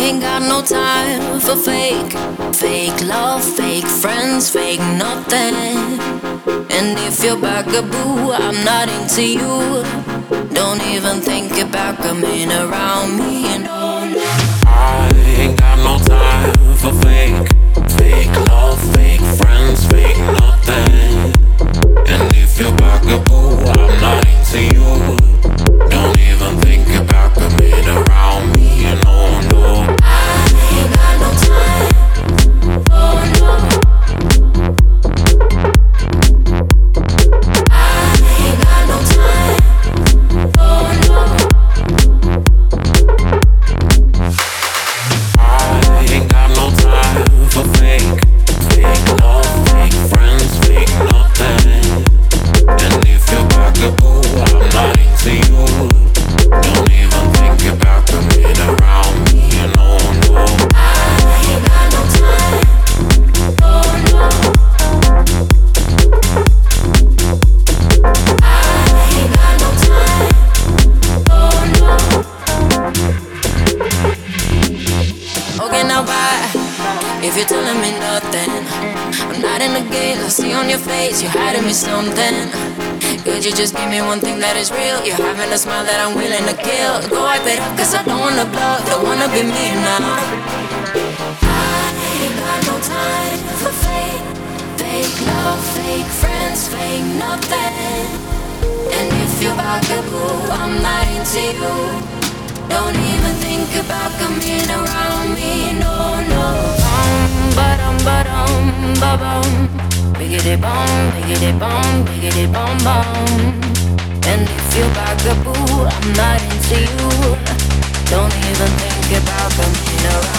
ain't got no time for fake love, fake friends, fake nothing. And if you're bugaboo, I'm not into you. Don't even think about coming around me, no, no. I ain't got no time for fake love, fake friends, fake nothing. And if you're bugaboo, I'm not into you. Don't even think about coming around me, no, no. I ain't got no time, oh no. I ain't got no time, oh no. I ain't got no time for fake love, fake friends, fake nothing. And if you're bugaboo, I'm not into you. Don't even think about coming around me, no, no. I ain't got no time, oh no. I ain't got no time, oh no. Okay, now bye. If you're telling me nothing, I'm not in the game. I see on your face you're hiding me something. Could you just give me one thing that is real? You're having a smile that I'm willing to kill. Go wipe it up, cause I don't wanna blow. Don't wanna be me now. I ain't got no time for fake love, fake friends, fake nothing. And if you're bugaboo, I'm not into you. Don't even think about coming around me, no, no. Ba-dum, ba-bum. Biggity bum, biggity bum, biggity bum bum. And if you're bugaboo, I'm not into you. Don't even think about coming around.